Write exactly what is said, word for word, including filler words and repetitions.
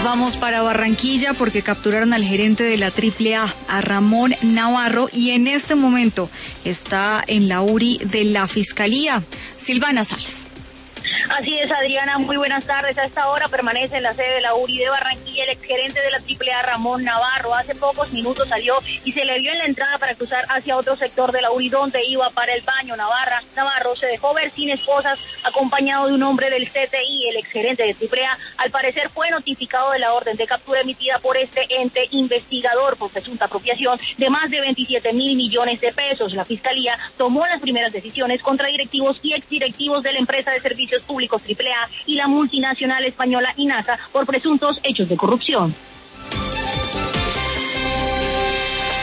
vamos para Barranquilla porque capturaron al gerente de la Triple A, a Ramón Navarro, y en este momento está en la U R I de la Fiscalía. Silvana Sales. Así es, Adriana, muy buenas tardes. A esta hora permanece en la sede de la U R I de Barranquilla el exgerente de la Triple A, Ramón Navarro. Hace pocos minutos salió y se le vio en la entrada para cruzar hacia otro sector de la U R I donde iba para el baño. Navarra, Navarro se dejó ver sin esposas, acompañado de un hombre del C T I. El exgerente de Triple A, al parecer, fue notificado de la orden de captura emitida por este ente investigador por presunta apropiación de más de veintisiete mil millones de pesos. La Fiscalía tomó las primeras decisiones contra directivos y exdirectivos de la empresa de servicios públicos Triple A y la multinacional española INASA por presuntos hechos de corrupción.